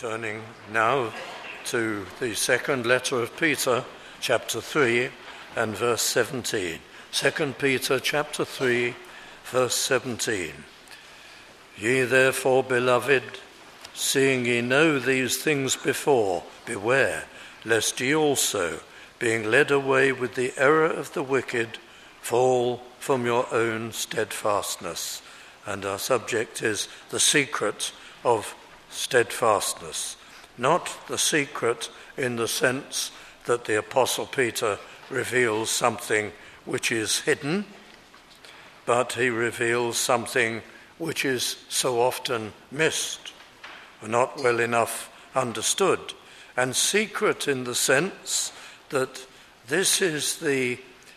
Turning now to the second letter of Peter, chapter 3 and verse 17. 2 Peter chapter 3, verse 17. Ye therefore, beloved, seeing ye know these things before, beware, lest ye also, being led away with the error of the wicked, fall from your own steadfastness. And our subject is the secret of steadfastness. Not the secret in the sense that the Apostle Peter reveals something which is hidden, but he reveals something which is so often missed, or not well enough understood. And secret in the sense that this is the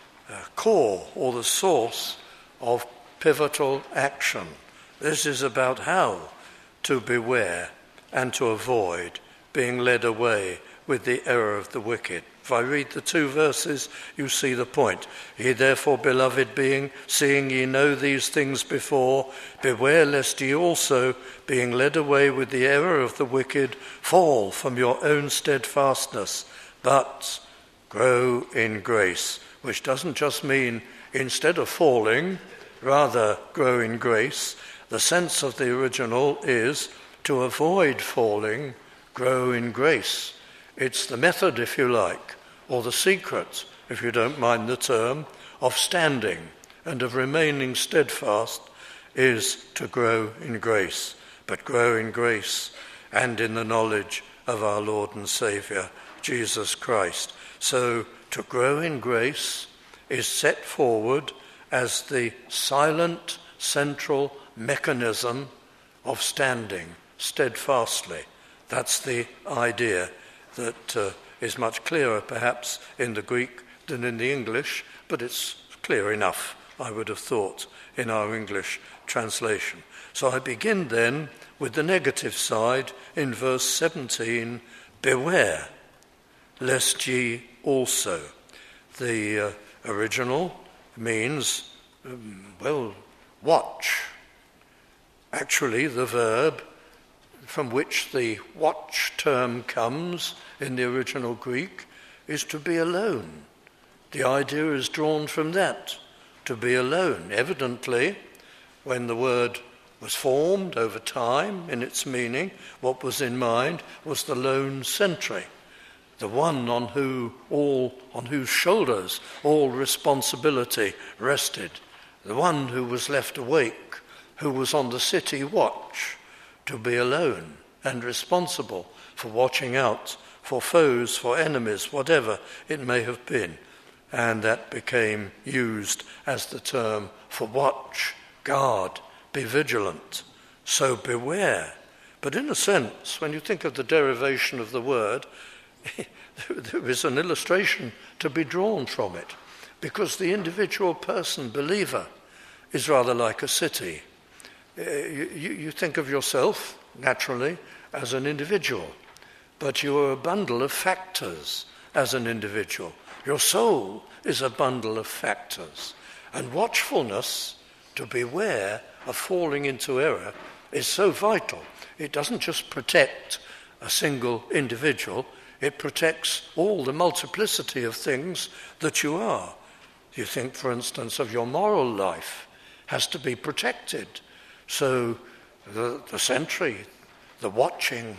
core or the source of pivotal action. This is about how to beware and to avoid being led away with the error of the wicked. If I read the two verses, you see the point. Ye therefore, beloved, seeing ye know these things before, beware lest ye also, being led away with the error of the wicked, fall from your own steadfastness, but grow in grace, which doesn't just mean instead of falling, rather grow in grace. The sense of the original is to avoid falling, grow in grace. It's the method, if you like, or the secret, if you don't mind the term, of standing and of remaining steadfast is to grow in grace, but grow in grace and in the knowledge of our Lord and Saviour, Jesus Christ. So to grow in grace is set forward as the silent central mechanism of standing steadfastly. That's the idea that is much clearer perhaps in the Greek than in the English, but it's clear enough, I would have thought, in our English translation. So I begin then with the negative side in verse 17, beware, lest ye also. The original means, watch. Actually, the verb from which the watch term comes in the original Greek is to be alone. The idea is drawn from that, to be alone. Evidently, when the word was formed over time in its meaning, what was in mind was the lone sentry, the one on whose shoulders all responsibility rested, the one who was left awake, who was on the city watch, to be alone and responsible for watching out for foes, for enemies, whatever it may have been. And that became used as the term for watch, guard, be vigilant. So beware. But in a sense, when you think of the derivation of the word, there is an illustration to be drawn from it, because the individual person, believer, is rather like a city. You think of yourself, naturally, as an individual, but you are a bundle of factors as an individual. Your soul is a bundle of factors. And watchfulness, to beware of falling into error, is so vital. It doesn't just protect a single individual, it protects all the multiplicity of things that you are. You think, for instance, of your moral life has to be protected. So the sentry, the watching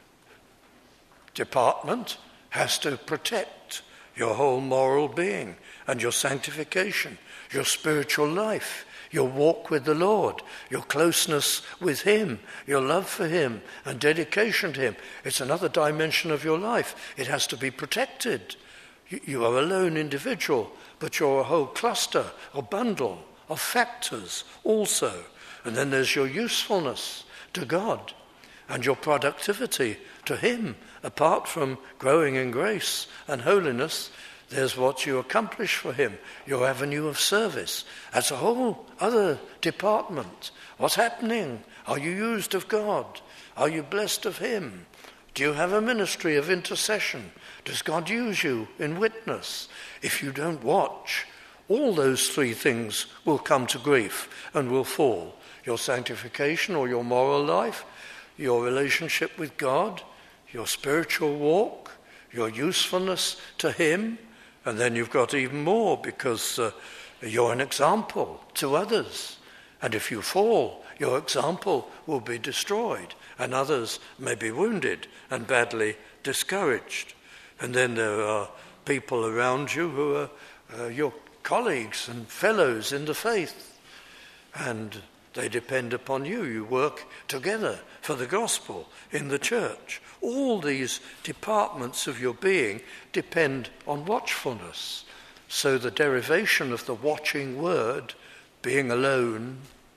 department has to protect your whole moral being and your sanctification, your spiritual life, your walk with the Lord, your closeness with Him, your love for Him and dedication to Him. It's another dimension of your life. It has to be protected. You are a lone individual, but you're a whole cluster or bundle of factors also. And then there's your usefulness to God and your productivity to Him. Apart from growing in grace and holiness, there's what you accomplish for Him, your avenue of service. That's a whole other department. What's happening? Are you used of God? Are you blessed of Him? Do you have a ministry of intercession? Does God use you in witness? If you don't watch, all those three things will come to grief and will fall. Your sanctification or your moral life, your relationship with God, your spiritual walk, your usefulness to him, and then you've got even more because you're an example to others. And if you fall, your example will be destroyed, and others may be wounded and badly discouraged. And then there are people around you who are your colleagues and fellows in the faith, and they depend upon you. You work together for the gospel in the church. All these departments of your being depend on watchfulness. So the derivation of the watching word, being alone,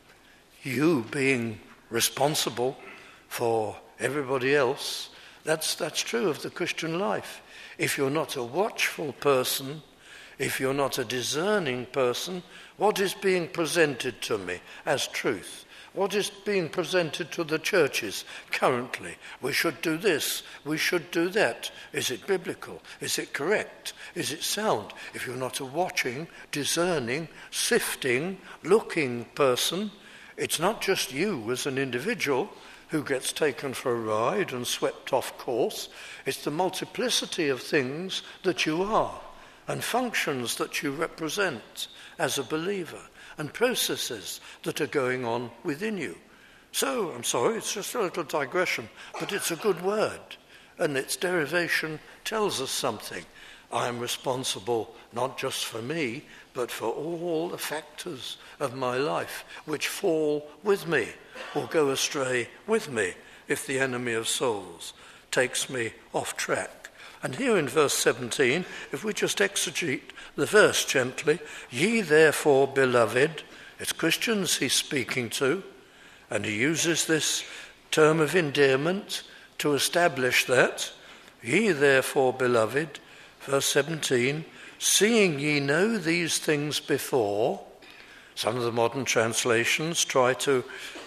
you being responsible for everybody else, that's true of the Christian life. If you're not a watchful person, if you're not a discerning person, what is being presented to me as truth? What is being presented to the churches currently? We should do this, we should do that. Is it biblical? Is it correct? Is it sound? If you're not a watching, discerning, sifting, looking person, it's not just you as an individual who gets taken for a ride and swept off course. It's the multiplicity of things that you are and functions that you represent as a believer and processes that are going on within you. So, I'm sorry, it's just a little digression, but it's a good word, and its derivation tells us something. I am responsible not just for me, but for all the factors of my life which fall with me or go astray with me if the enemy of souls takes me off track. And here in verse 17, if we just exegete the verse gently, ye therefore, beloved, it's Christians he's speaking to, and he uses this term of endearment to establish that. Ye therefore, beloved, verse 17, seeing ye know these things before. Some of the modern translations try to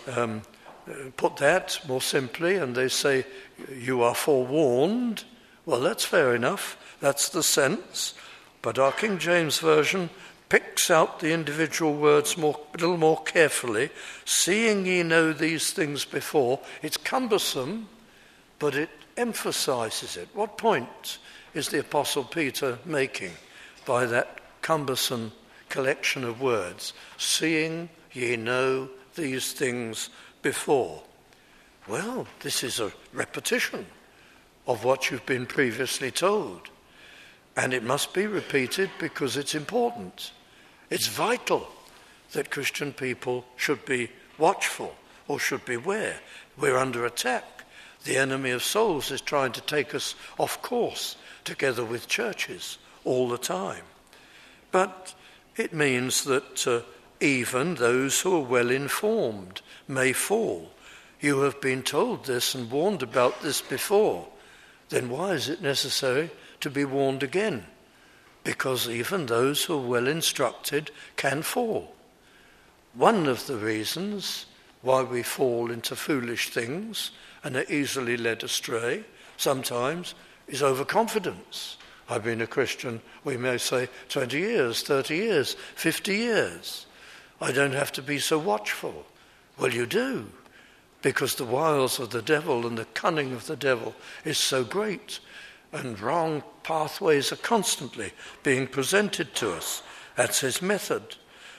put that more simply, and they say, you are forewarned. Well, that's fair enough. That's the sense. But our King James Version picks out the individual words a little more carefully. Seeing ye know these things before. It's cumbersome, but it emphasizes it. What point is the Apostle Peter making by that cumbersome collection of words? Seeing ye know these things before. Well, this is a repetition of what you've been previously told. And it must be repeated because it's important. It's vital that Christian people should be watchful or should beware. We're under attack. The enemy of souls is trying to take us off course together with churches all the time. But it means that even those who are well informed may fall. You have been told this and warned about this before. Then why is it necessary to be warned again? Because even those who are well instructed can fall. One of the reasons why we fall into foolish things and are easily led astray sometimes is overconfidence. I've been a Christian, we may say, 20 years, 30 years, 50 years. I don't have to be so watchful. Well, you do, because the wiles of the devil and the cunning of the devil is so great, and wrong pathways are constantly being presented to us. That's his method.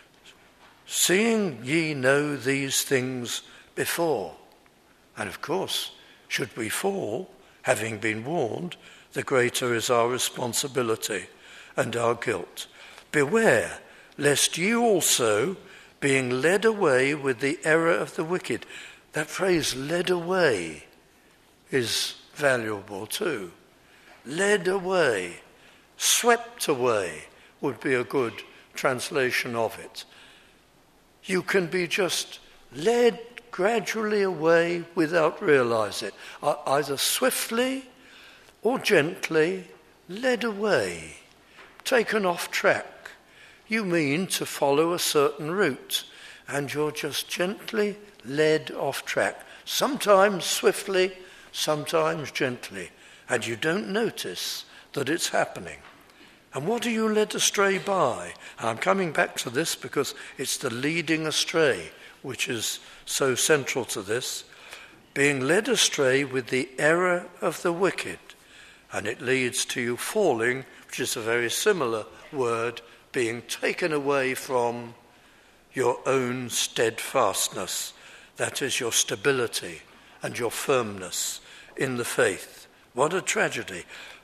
Seeing ye know these things before. And of course, should we fall, having been warned, the greater is our responsibility and our guilt. Beware, lest you also, being led away with the error of the wicked. That phrase, led away, is valuable too. Led away, swept away would be a good translation of it. You can be just led gradually away without realize it, either swiftly or gently led away, taken off track. You mean to follow a certain route, and you're just gently led off track, sometimes swiftly, sometimes gently, and you don't notice that it's happening. And what are you led astray by? And I'm coming back to this because it's the leading astray which is so central to this. being led astray with the error of the wicked. And it leads to you falling, which is a very similar word, being taken away from your own steadfastness. That is your stability and your firmness in the faith. What a tragedy.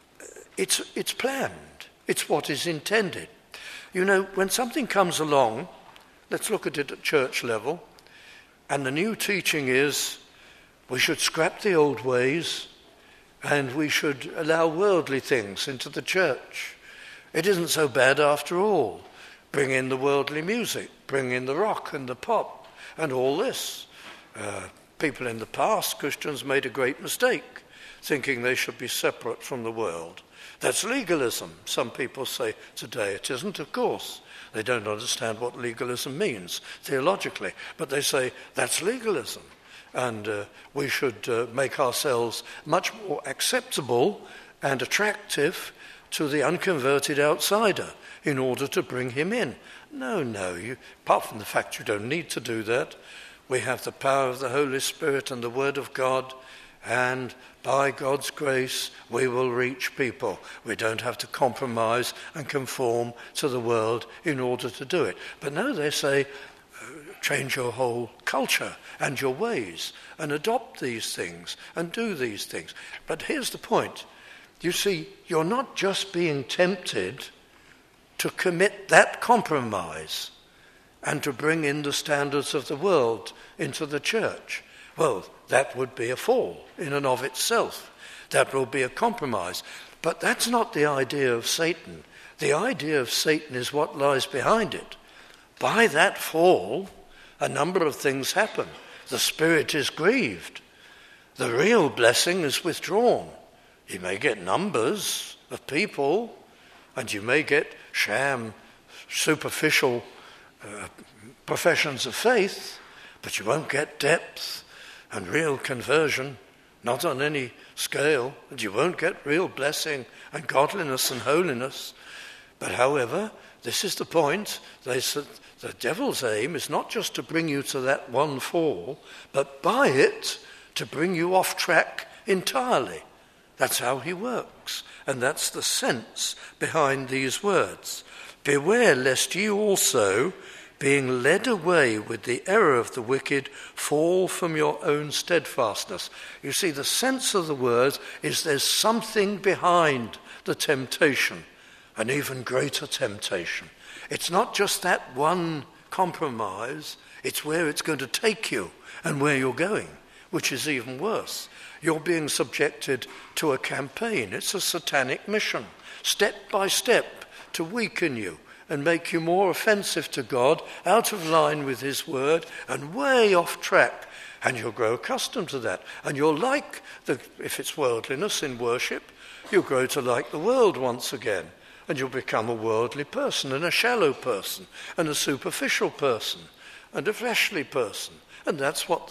It's planned. It's what is intended. You know, when something comes along, let's look at it at church level, and the new teaching is we should scrap the old ways and we should allow worldly things into the church. It isn't so bad after all. Bring in the worldly music, bring in the rock and the pop and all this. People in the past, Christians, made a great mistake, thinking they should be separate from the world. That's legalism. Some people say today it isn't, of course. They don't understand what legalism means theologically, but they say that's legalism. And we should make ourselves much more acceptable and attractive to the unconverted outsider in order to bring him in. No, apart from the fact you don't need to do that, we have the power of the Holy Spirit and the Word of God, and by God's grace we will reach people. We don't have to compromise and conform to the world in order to do it. But no, they say, change your whole culture and your ways and adopt these things and do these things. But here's the point. You see, you're not just being tempted to commit that compromise and to bring in the standards of the world into the church. Well, that would be a fall in and of itself. That will be a compromise. But that's not the idea of Satan. The idea of Satan is what lies behind it. By that fall, a number of things happen. The Spirit is grieved. The real blessing is withdrawn. You may get numbers of people, and you may get sham, superficial professions of faith, but you won't get depth and real conversion, not on any scale, and you won't get real blessing and godliness and holiness. But however, this is the point. They said the devil's aim is not just to bring you to that one fall, but by it to bring you off track entirely. That's how he works, and that's the sense behind these words. Beware lest ye also, being led away with the error of the wicked, fall from your own steadfastness. You see, the sense of the word is there's something behind the temptation, an even greater temptation. It's not just that one compromise, it's where it's going to take you and where you're going, which is even worse. You're being subjected to a campaign. It's a satanic mission, step by step, to weaken you and make you more offensive to God, out of line with his word, and way off track. And you'll grow accustomed to that. And you'll like, if it's worldliness in worship, you'll grow to like the world once again. And you'll become a worldly person, and a shallow person, and a superficial person, and a fleshly person. And that's what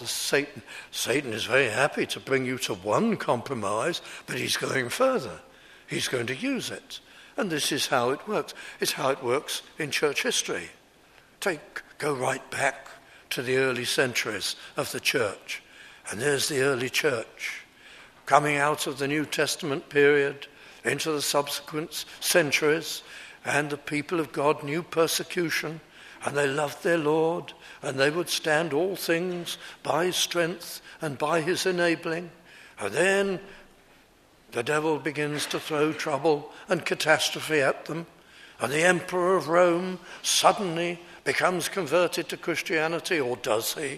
Satan is very happy to bring you to one compromise, but he's going further. He's going to use it. And this is how it works. It's how it works in church history. Go right back to the early centuries of the church. And there's the early church coming out of the New Testament period into the subsequent centuries, and the people of God knew persecution, and they loved their Lord, and they would stand all things by his strength and by his enabling. And then the devil begins to throw trouble and catastrophe at them, and the emperor of Rome suddenly becomes converted to Christianity, or does he?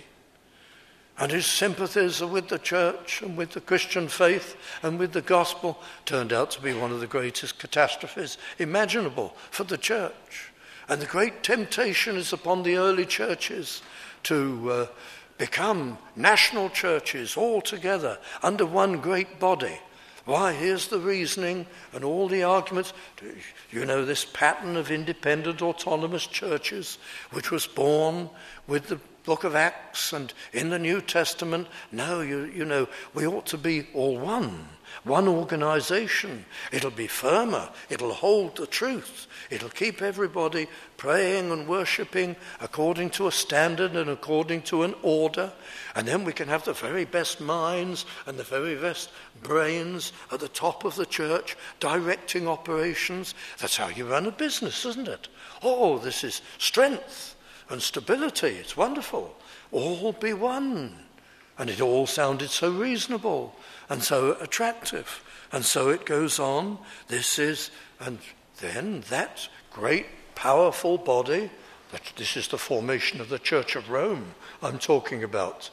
And his sympathies are with the church and with the Christian faith and with the gospel. Turned out to be one of the greatest catastrophes imaginable for the church. And the great temptation is upon the early churches to become national churches all together under one great body. Why, here's the reasoning and all the arguments. You know this pattern of independent autonomous churches, which was born with the book of Acts and in the New Testament. No, you know, we ought to be all one organization. It'll be firmer. It'll hold the truth. It'll keep everybody praying and worshipping according to a standard and according to an order. And then we can have the very best minds and the very best brains at the top of the church directing operations. That's how you run a business, isn't it? Oh, this is strength and stability. It's wonderful. All be one. And it all sounded so reasonable and so attractive. And so it goes on. And then that great, powerful body, this is the formation of the Church of Rome I'm talking about,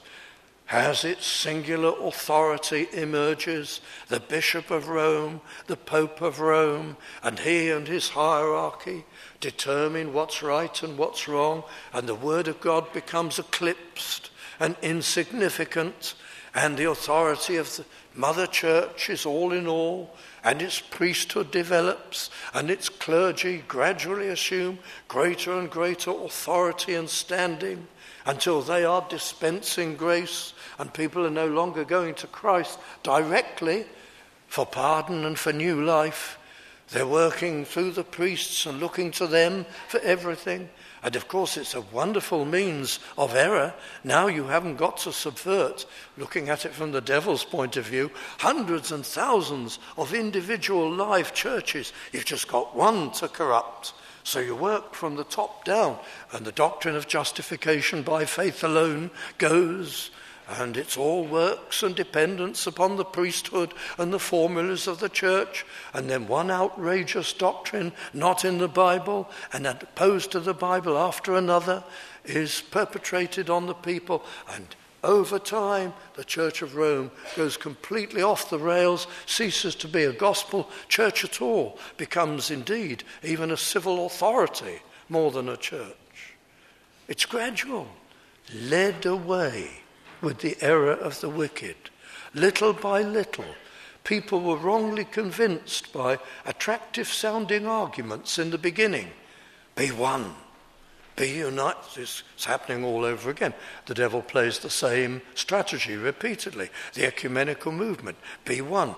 has its singular authority emerges, the Bishop of Rome, the Pope of Rome, and he and his hierarchy determine what's right and what's wrong, and the Word of God becomes eclipsed and insignificant, and the authority of the Mother Church is all in all, and its priesthood develops, and its clergy gradually assume greater and greater authority and standing until they are dispensing grace, and people are no longer going to Christ directly for pardon and for new life. They're working through the priests and looking to them for everything. And of course it's a wonderful means of error. Now you haven't got to subvert, looking at it from the devil's point of view, hundreds and thousands of individual live churches. You've just got one to corrupt. So you work from the top down, and the doctrine of justification by faith alone goes, and it's all works and dependence upon the priesthood and the formulas of the church, and then one outrageous doctrine not in the Bible and opposed to the Bible after another is perpetrated on the people, and over time the Church of Rome goes completely off the rails, ceases to be a gospel church at all, becomes indeed even a civil authority more than a church. It's gradual, led away with the error of the wicked. Little by little, people were wrongly convinced by attractive sounding arguments in the beginning. Be one, be united. It's happening all over again. The devil plays the same strategy repeatedly. The ecumenical movement, be one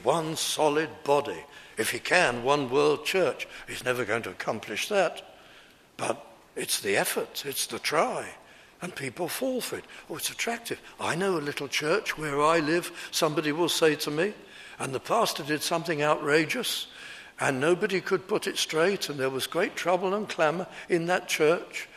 solid body. If he can, one world church. He's never going to accomplish that. But it's the effort, it's the try. And people fall for it. Oh, it's attractive. I know a little church where I live, somebody will say to me, and the pastor did something outrageous, and nobody could put it straight, and there was great trouble and clamour in that church.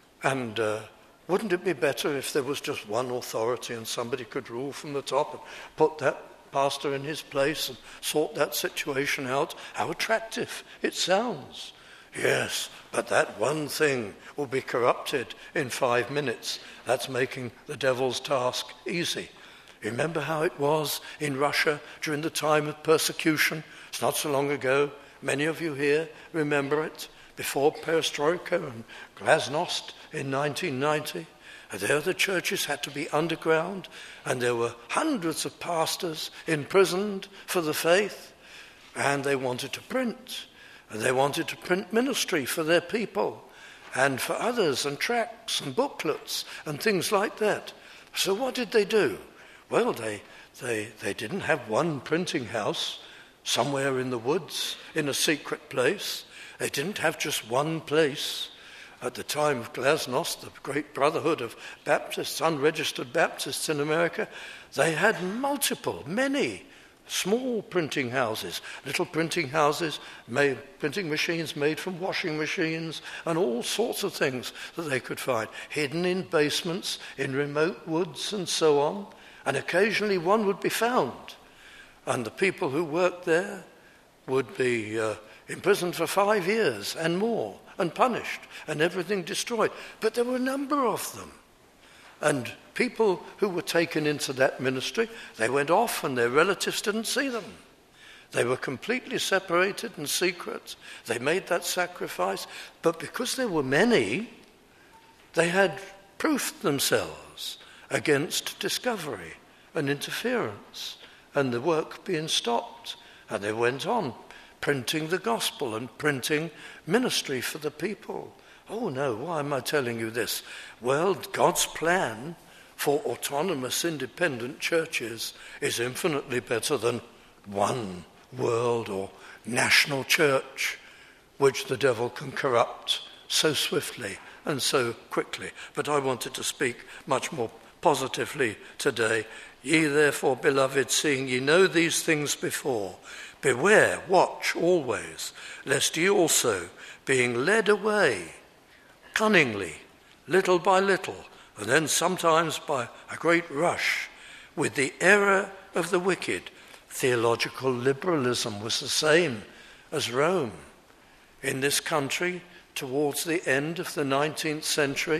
And wouldn't it be better if there was just one authority and somebody could rule from the top and put that pastor in his place and sort that situation out? How attractive it sounds. Yes, but that one thing will be corrupted in 5 minutes. That's making the devil's task easy. Remember how it was in Russia during the time of persecution? It's not so long ago. Many of you here remember it. Before Perestroika and Glasnost in 1990. And there the churches had to be underground, and there were hundreds of pastors imprisoned for the faith, and they wanted to print. And they wanted to print ministry for their people and for others, and tracts and booklets and things like that. So what did they do? Well, they didn't have one printing house somewhere in the woods in a secret place. They didn't have just one place. At the time of Glasnost, the great brotherhood of Baptists, unregistered Baptists in America, they had many small printing houses, little printing houses, printing machines made from washing machines and all sorts of things that they could find, hidden in basements, in remote woods and so on. And occasionally one would be found. And the people who worked there would be imprisoned for 5 years and more and punished and everything destroyed. But there were a number of them. And people who were taken into that ministry, they went off and their relatives didn't see them. They were completely separated and secret. They made that sacrifice. But because there were many, they had proofed themselves against discovery and interference and the work being stopped. And they went on printing the gospel and printing ministry for the people. Oh no, why am I telling you this? Well, God's plan for autonomous independent churches is infinitely better than one world or national church, which the devil can corrupt so swiftly and so quickly. But I wanted to speak much more positively today. Ye therefore, beloved, seeing ye know these things before, beware, watch always, lest ye also, being led away cunningly, little by little, and then sometimes by a great rush, with the error of the wicked. Theological liberalism was the same as Rome. In this country, towards the end of the 19th century,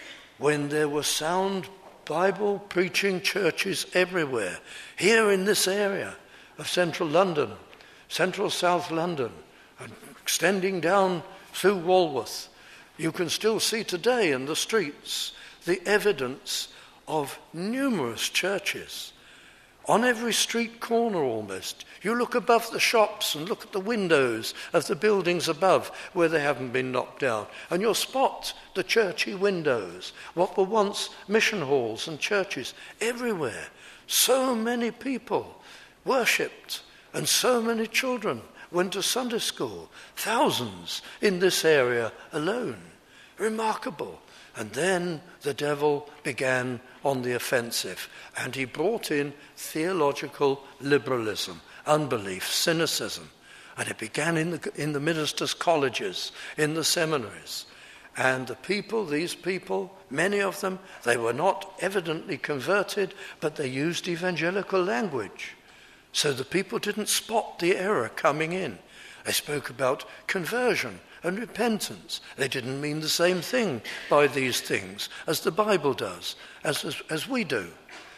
when there were sound Bible preaching churches everywhere, here in this area of central London, central South London, and extending down through Walworth, you can still see today in the streets the evidence of numerous churches. On every street corner almost. You look above the shops and look at the windows of the buildings above where they haven't been knocked down, and you'll spot the churchy windows, what were once mission halls and churches everywhere. So many people worshipped, and so many children went to Sunday school, thousands in this area alone. Remarkable. And then the devil began on the offensive, and he brought in theological liberalism, unbelief, cynicism, and it began in the ministers' colleges, in the seminaries. And the people, these people, many of them, they were not evidently converted, but they used evangelical language. So the people didn't spot the error coming in. They spoke about conversion and repentance. They didn't mean the same thing by these things as the Bible does, as we do.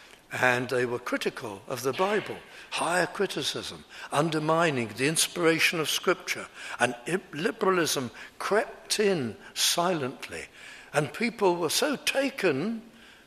And they were critical of the Bible, higher criticism, undermining the inspiration of Scripture. And liberalism crept in silently. And people were so taken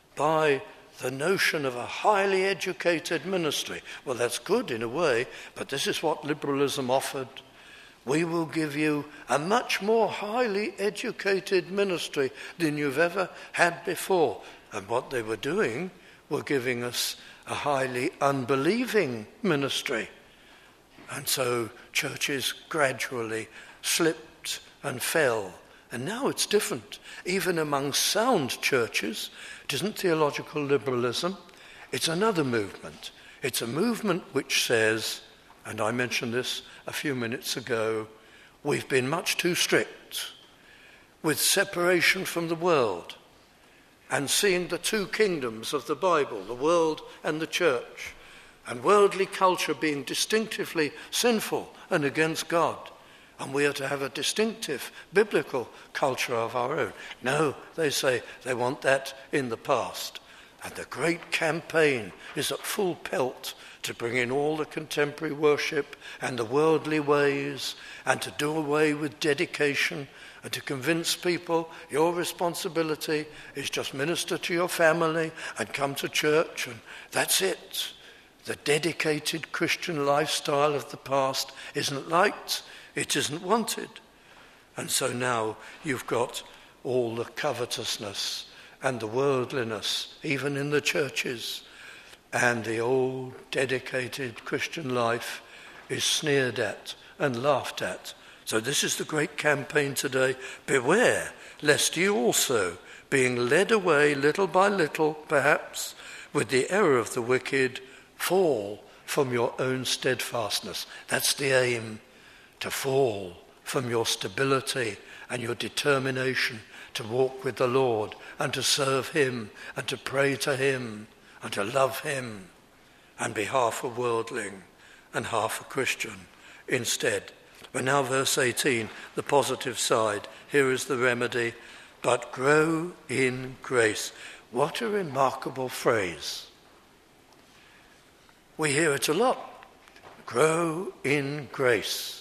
by the notion of a highly educated ministry. Well, that's good in a way, but this is what liberalism offered. We will give you a much more highly educated ministry than you've ever had before. And what they were doing were giving us a highly unbelieving ministry. And so churches gradually slipped and fell. And now it's different. Even among sound churches, it isn't theological liberalism. It's another movement. It's a movement which says, and I mentioned this a few minutes ago, we've been much too strict with separation from the world and seeing the two kingdoms of the Bible, the world and the church, and worldly culture being distinctively sinful and against God. And we are to have a distinctive biblical culture of our own. No, they say they want that in the past. And the great campaign is at full pelt to bring in all the contemporary worship and the worldly ways, and to do away with dedication, and to convince people your responsibility is just minister to your family and come to church, and that's it. The dedicated Christian lifestyle of the past isn't liked, it isn't wanted. And so now you've got all the covetousness and the worldliness, even in the churches, and the old dedicated Christian life is sneered at and laughed at. So this is the great campaign today. Beware, lest you also, being led away little by little, perhaps, with the error of the wicked, fall from your own steadfastness. That's the aim, to fall from your stability and your determination to walk with the Lord and to serve him and to pray to him and to love him and be half a worldling and half a Christian instead. But now verse 18, the positive side. Here is the remedy. But grow in grace. What a remarkable phrase. We hear it a lot. Grow in grace.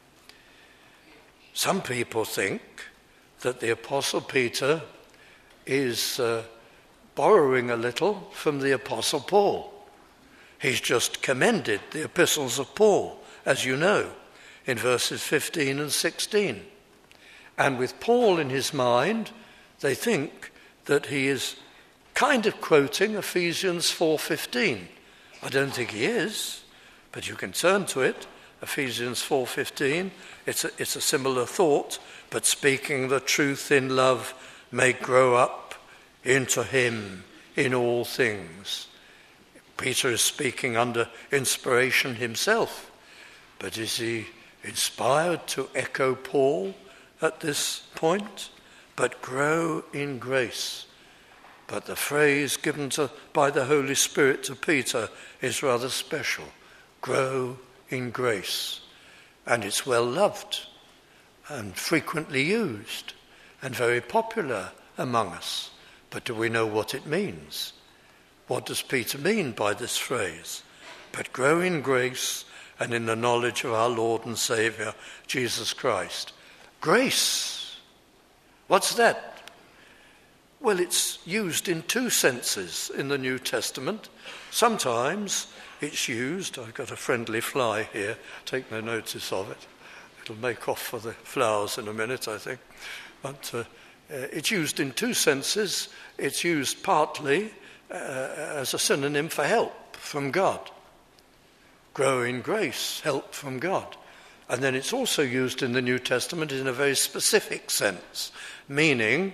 Some people think that the Apostle Peter is borrowing a little from the Apostle Paul. He's just commended the epistles of Paul, as you know, in verses 15 and 16. And with Paul in his mind, they think that he is kind of quoting Ephesians 4:15. I don't think he is, but you can turn to it. Ephesians 4:15. It's a similar thought, but speaking the truth in love may grow up into him in all things. Peter is speaking under inspiration himself, but is he inspired to echo Paul at this point? But grow in grace. But the phrase given by the Holy Spirit to Peter is rather special. Grow in grace. And it's well loved and frequently used and very popular among us. But do we know what it means? What does Peter mean by this phrase? But grow in grace and in the knowledge of our Lord and Saviour, Jesus Christ. Grace. What's that? Well, it's used in two senses in the New Testament. Sometimes it's used, I've got a friendly fly here, take no notice of it. It'll make off for the flowers in a minute, I think. But it's used in two senses. It's used partly as a synonym for help from God. Grow in grace, help from God. And then it's also used in the New Testament in a very specific sense, meaning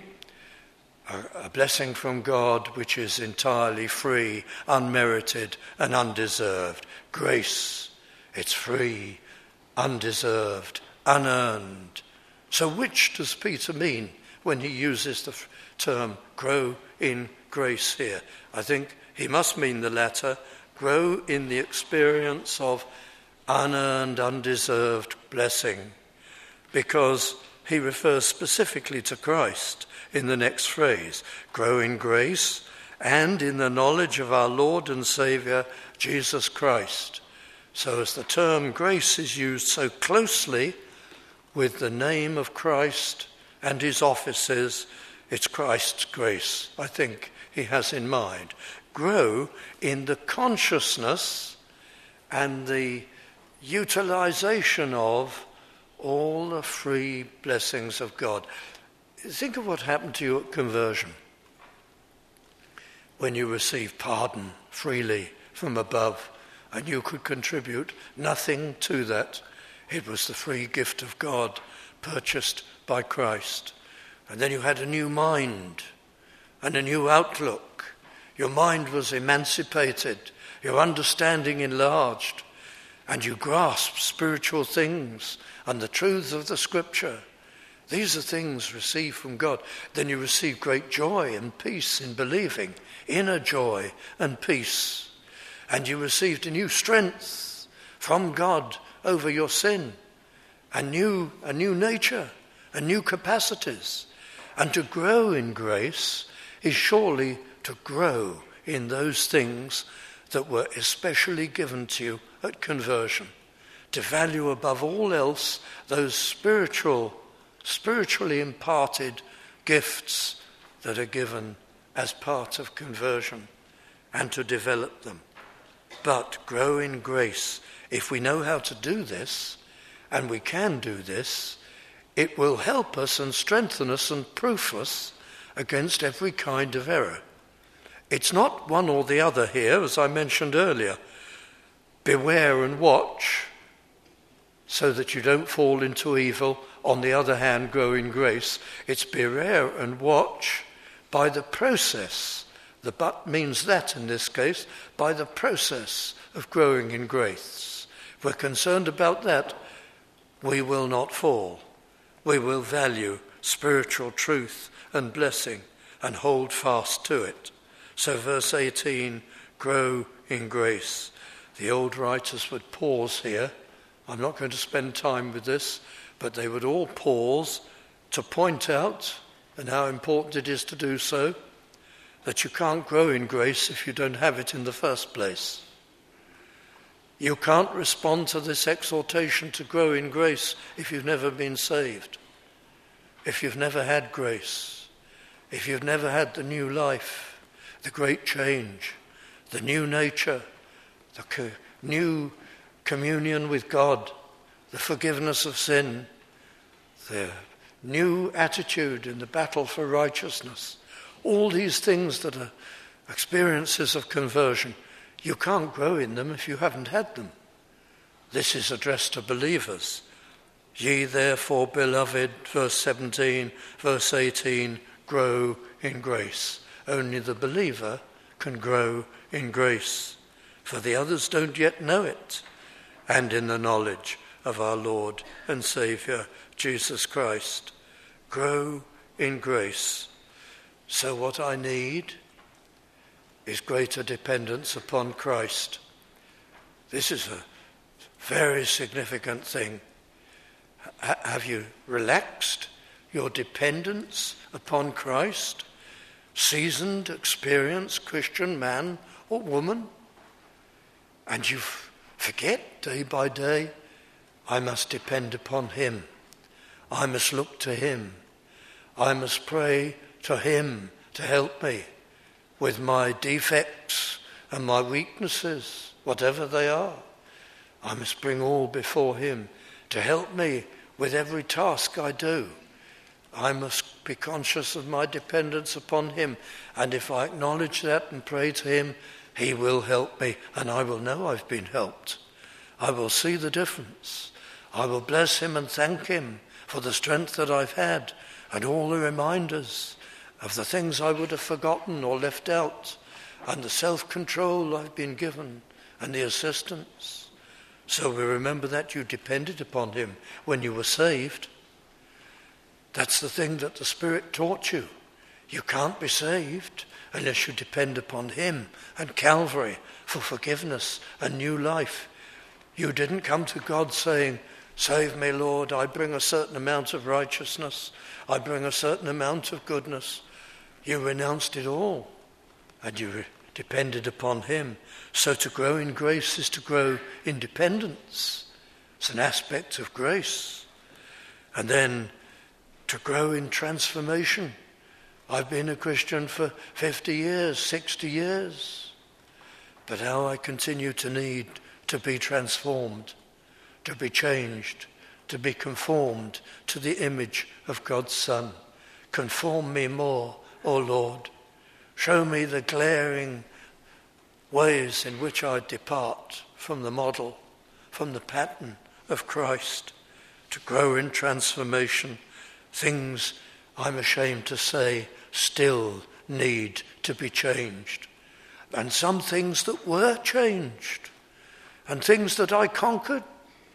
a blessing from God which is entirely free, unmerited and undeserved. Grace, it's free, undeserved, unearned. So which does Peter mean when he uses the term grow in grace here? I think he must mean the latter, grow in the experience of unearned, undeserved blessing, because he refers specifically to Christ in the next phrase, grow in grace and in the knowledge of our Lord and Saviour, Jesus Christ. So as the term grace is used so closely with the name of Christ and his offices, it's Christ's grace, I think he has in mind. Grow in the consciousness and the utilization of all the free blessings of God. Think of what happened to you at conversion, when you received pardon freely from above and you could contribute nothing to that. It was the free gift of God purchased by Christ. And then you had a new mind and a new outlook. Your mind was emancipated, your understanding enlarged, and you grasped spiritual things and the truths of the Scripture. These are things received from God. Then you receive great joy and peace in believing, inner joy and peace. And you received a new strength from God over your sin, a new nature, and new capacities. And to grow in grace is surely to grow in those things that were especially given to you at conversion. To value above all else those spiritually imparted gifts that are given as part of conversion, and to develop them. But grow in grace. If we know how to do this, and we can do this, it will help us and strengthen us and proof us against every kind of error. It's not one or the other here, as I mentioned earlier. Beware and watch so that you don't fall into evil. On the other hand, grow in grace. It's beware and watch by the process. The but means that in this case, by the process of growing in grace. If we're concerned about that, we will not fall. We will value spiritual truth and blessing and hold fast to it. So verse 18, grow in grace. The old writers would pause here. I'm not going to spend time with this, but they would all pause to point out, and how important it is to do so, that you can't grow in grace if you don't have it in the first place. You can't respond to this exhortation to grow in grace if you've never been saved, if you've never had grace, if you've never had the new life, the great change, the new nature, the new communion with God, the forgiveness of sin, the new attitude in the battle for righteousness. All these things that are experiences of conversion, you can't grow in them if you haven't had them. This is addressed to believers. Ye therefore, beloved, verse 17, verse 18, grow in grace. Only the believer can grow in grace, for the others don't yet know it, and in the knowledge of our Lord and Saviour, Jesus Christ. Grow in grace. So what I need is greater dependence upon Christ. This is a very significant thing. Have you relaxed your dependence upon Christ? Seasoned, experienced Christian man or woman? And you forget day by day, I must depend upon him. I must look to him. I must pray to him to help me with my defects and my weaknesses, whatever they are. I must bring all before him to help me with every task I do. I must be conscious of my dependence upon him, and if I acknowledge that and pray to him, he will help me, and I will know I've been helped. I will see the difference. I will bless him and thank him for the strength that I've had and all the reminders of the things I would have forgotten or left out, and the self-control I've been given and the assistance. So we remember that you depended upon him when you were saved. That's the thing that the Spirit taught you. You can't be saved unless you depend upon him and Calvary for forgiveness and new life. You didn't come to God saying, save me, Lord, I bring a certain amount of righteousness, I bring a certain amount of goodness. You renounced it all and you depended upon him. So to grow in grace is to grow in dependence. It's an aspect of grace. And then to grow in transformation. I've been a Christian for 50 years, 60 years. But how I continue to need to be transformed, to be changed, to be conformed to the image of God's Son. Conform me more, O Lord. Show me the glaring ways in which I depart from the model, from the pattern of Christ, to grow in transformation. Things I'm ashamed to say still need to be changed. And some things that were changed and things that I conquered,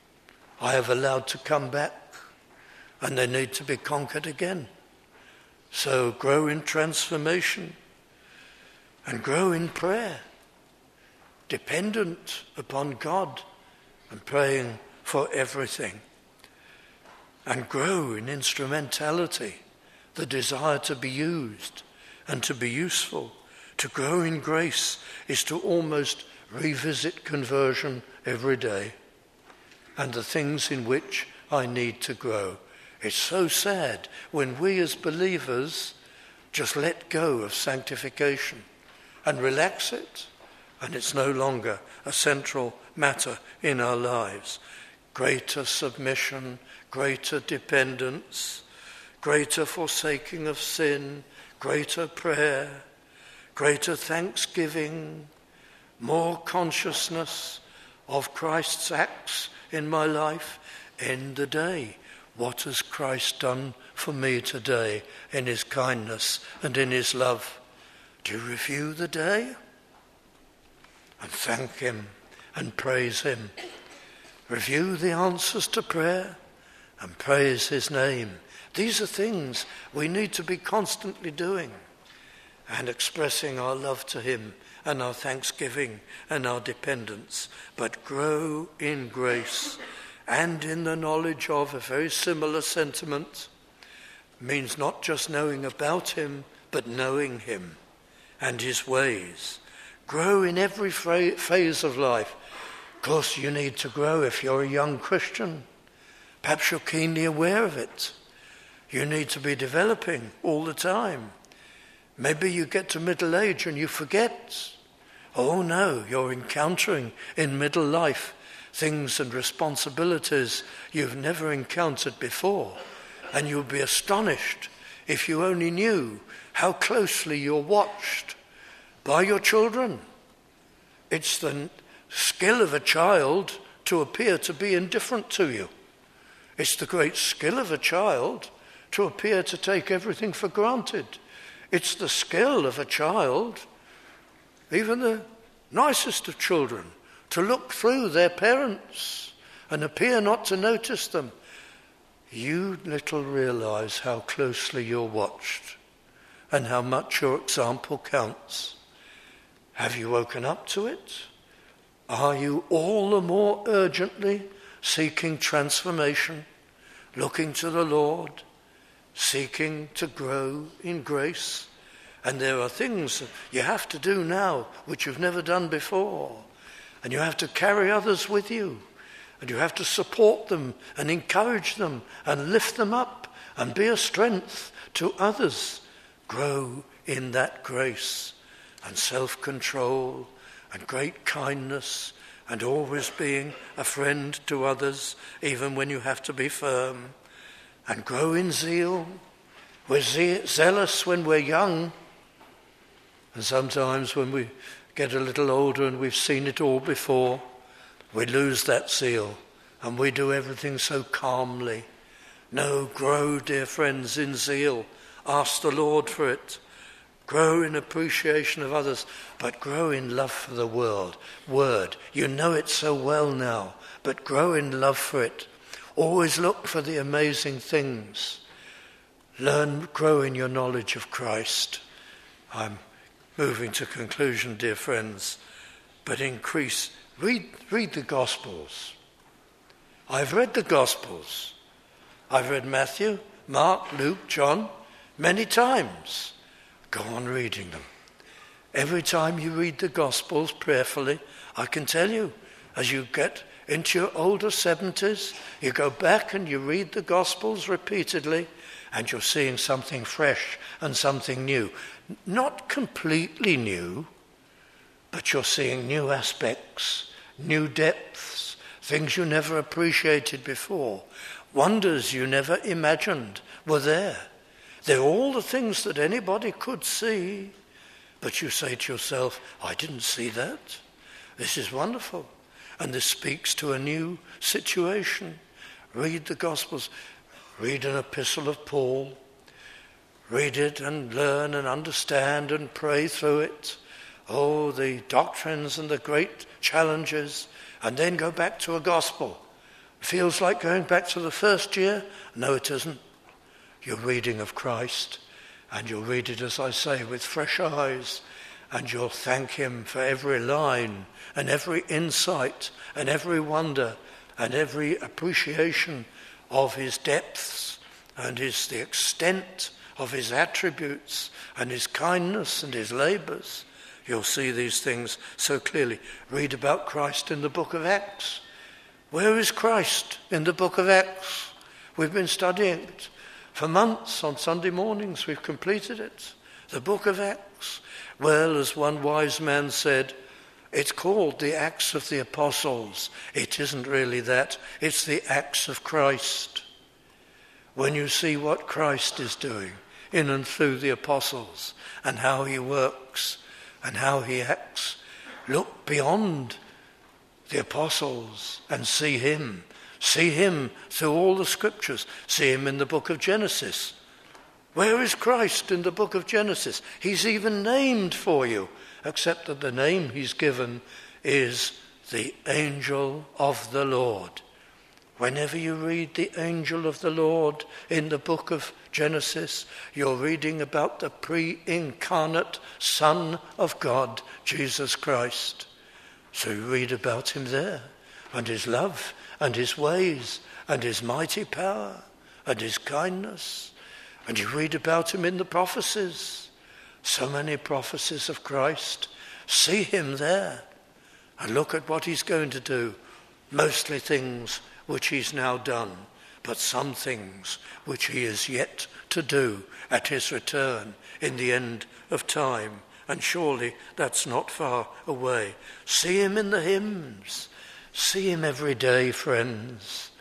I have allowed to come back, and they need to be conquered again. So grow in transformation and grow in prayer, dependent upon God and praying for everything. And grow in instrumentality, the desire to be used and to be useful. To grow in grace is to almost revisit conversion every day and the things in which I need to grow. It's so sad when we as believers just let go of sanctification and relax it, and it's no longer a central matter in our lives. Greater submission, greater dependence, greater forsaking of sin, greater prayer, greater thanksgiving, more consciousness of Christ's acts in my life in the day. What has Christ done for me today in his kindness and in his love? Do you review the day and thank him and praise him? Review the answers to prayer and praise his name. These are things we need to be constantly doing and expressing our love to him and our thanksgiving and our dependence. But grow in grace and in the knowledge of a very similar sentiment. Means not just knowing about him, but knowing him and his ways. Grow in every phase of life. Of course, you need to grow if you're a young Christian. Perhaps you're keenly aware of it. You need to be developing all the time. Maybe you get to middle age and you forget. Oh no, you're encountering in middle life things and responsibilities you've never encountered before. And you'll be astonished if you only knew how closely you're watched by your children. It's the skill of a child to appear to be indifferent to you. It's the great skill of a child to appear to take everything for granted. It's the skill of a child, even the nicest of children, to look through their parents and appear not to notice them. You little realize how closely you're watched and how much your example counts. Have you woken up to it? Are you all the more urgently seeking transformation, looking to the Lord, seeking to grow in grace? And there are things you have to do now which you've never done before. And you have to carry others with you. And you have to support them and encourage them and lift them up and be a strength to others. Grow in that grace and self-control and great kindness and always being a friend to others, even when you have to be firm. And grow in zeal. We're zealous when we're young. And sometimes when we get a little older and we've seen it all before, we lose that zeal and we do everything so calmly. No, grow, dear friends, in zeal. Ask the Lord for it. Grow in appreciation of others, but grow in love for the word. You know it so well now, but grow in love for it. Always look for the amazing things. Grow in your knowledge of Christ. I'm moving to conclusion, dear friends, but increase. Read the Gospels. I've read the Gospels. I've read Matthew, Mark, Luke, John many times. Go on reading them. Every time you read the Gospels prayerfully, I can tell you, as you get into your older 70s, you go back and you read the Gospels repeatedly, and you're seeing something fresh and something new. Not completely new, but you're seeing new aspects, new depths, things you never appreciated before, wonders you never imagined were there. They're all the things that anybody could see, but you say to yourself, I didn't see that. This is wonderful. And this speaks to a new situation. Read the Gospels. Read an epistle of Paul. Read it and learn and understand and pray through it. Oh, the doctrines and the great challenges. And then go back to a gospel. Feels like going back to the first year? No, it isn't. You're reading of Christ. And you'll read it, as I say, with fresh eyes. And you'll thank him for every line and every insight and every wonder and every appreciation of his depths and the extent of his attributes and his kindness and his labours. You'll see these things so clearly. Read about Christ in the book of Acts. Where is Christ in the book of Acts? We've been studying it for months on Sunday mornings. We've completed it. The book of Acts. Well, as one wise man said, it's called the Acts of the Apostles. It isn't really that. It's the Acts of Christ. When you see what Christ is doing in and through the apostles and how he works and how he acts, look beyond the apostles and see him. See him through all the scriptures. See him in the book of Genesis. Where is Christ in the book of Genesis? He's even named for you, except that the name he's given is the angel of the Lord. Whenever you read the angel of the Lord in the book of Genesis, you're reading about the pre-incarnate Son of God, Jesus Christ. So you read about him there, and his love, and his ways, and his mighty power, and his kindness. And you read about him in the prophecies. So many prophecies of Christ. See him there, and look at what he's going to do. Mostly things which he's now done, but some things which he is yet to do at his return in the end of time. And surely that's not far away. See him in the hymns. See him every day, friends.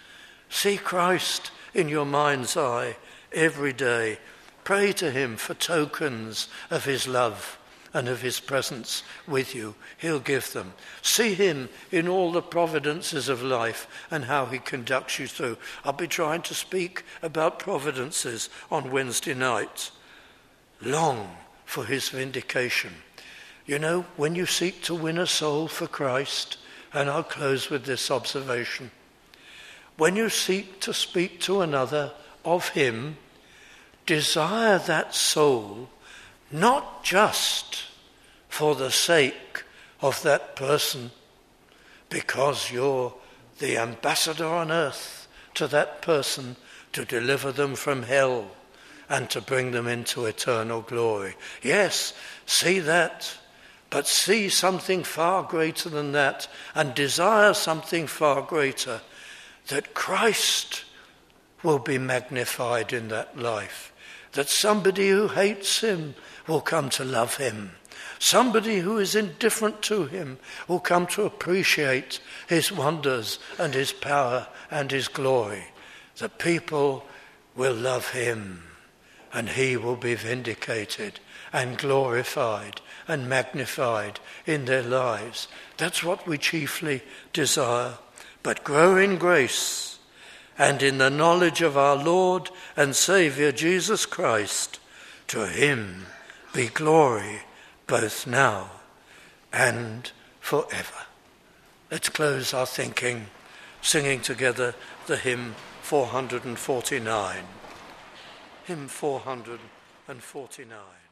See Christ in your mind's eye every day. Pray to him for tokens of his love and of his presence with you. He'll give them. See him in all the providences of life and how he conducts you through. I'll be trying to speak about providences on Wednesday night. Long for his vindication. You know, when you seek to win a soul for Christ, and I'll close with this observation, when you seek to speak to another of him, desire that soul not just for the sake of that person, because you're the ambassador on earth to that person to deliver them from hell and to bring them into eternal glory. Yes, see that, but see something far greater than that, and desire something far greater, that Christ will be magnified in that life, that somebody who hates him will come to love him, somebody who is indifferent to him will come to appreciate his wonders and his power and his glory. The people will love him, and he will be vindicated and glorified and magnified in their lives. That's what we chiefly desire. But grow in grace and in the knowledge of our Lord and Saviour Jesus Christ. To him be glory both now and forever. Let's close our thinking singing together the hymn 449. Hymn 449.